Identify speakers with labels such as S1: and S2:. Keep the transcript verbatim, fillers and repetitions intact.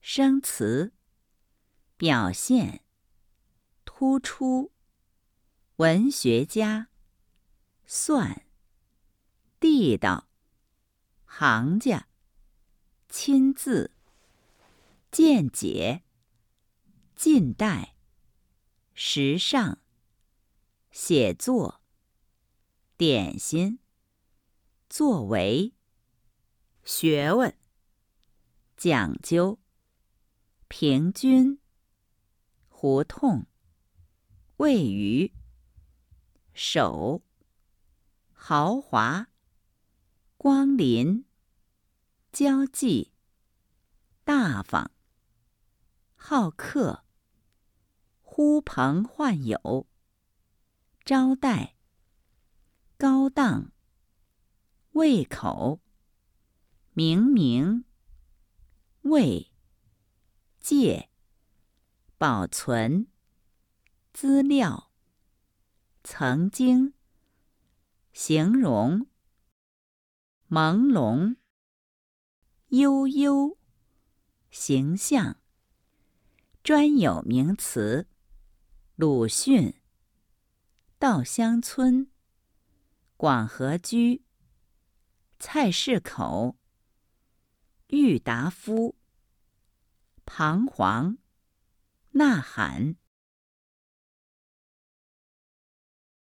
S1: 生词，表现，突出，文学家，算，地道，行家，亲自，见解，近代，时尚，写作，点心，作为，学问，讲究，平均，胡同，位于，手，豪华，光临，交际，大方，好客，呼朋唤友，招待，高档，胃口，明明，为，借，保存，资料，曾经，形容，朦胧，悠悠，形象，专有名词，鲁迅，稻香村，广和居，菜市口，郁达夫，彷徨，呐喊。